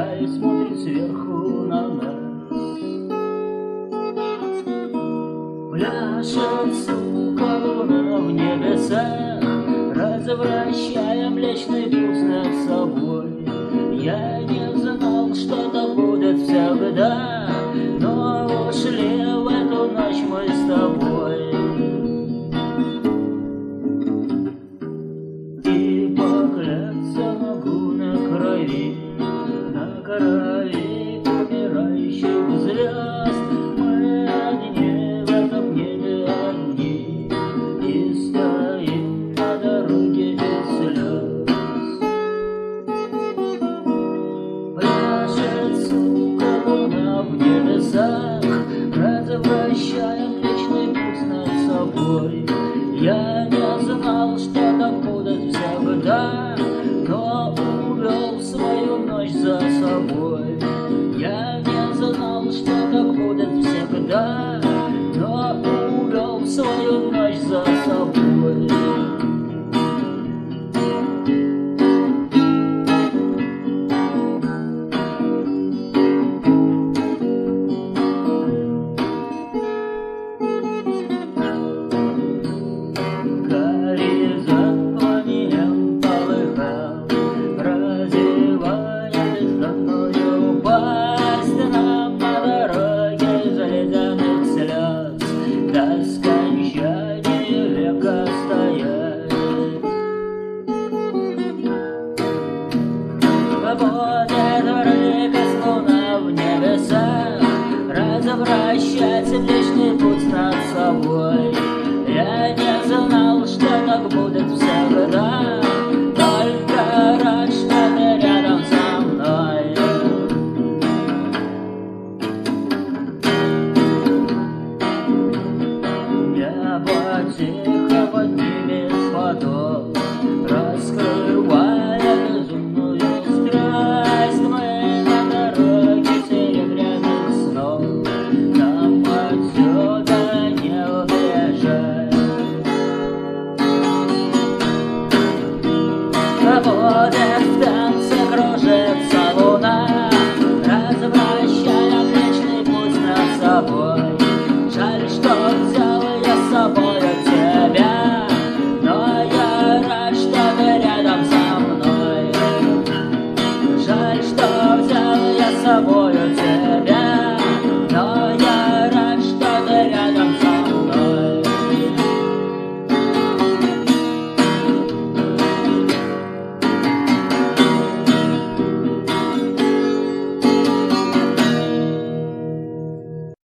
рай смотрит сверху на нас. Пляшет, сука, луна в небесах, развращая Млечный Путь над собой. Я не знал, что так будет всегда, но ушли в эту ночь мы с тобой. И покляться могу на крови умирающих звезд. Мы одни в этом небе, одни, и стоим на дороге без слез. Пляшет, сука, луна в небесах, развращая Млечный Путь над собой. Я не знал, что так будет всегда, но увел свою ночь за собой. Я не знал, что так будет всегда, но увел свою ночь за собой. Горизонт пламенем полыхал, разевая бездонную пасть нам на дороге из ледяных слез. До скончания века стоять. Будет рыбец луна в небесах, развращать Млечный Путь над собой. Я не знал, что так будет всегда, только рад, что ты рядом со мной. Небо тихо поднимет поток, раскрывая безумную страсть. Мы на дороге серебряных снов, нам отсюда не убежать. Будет в танце кружить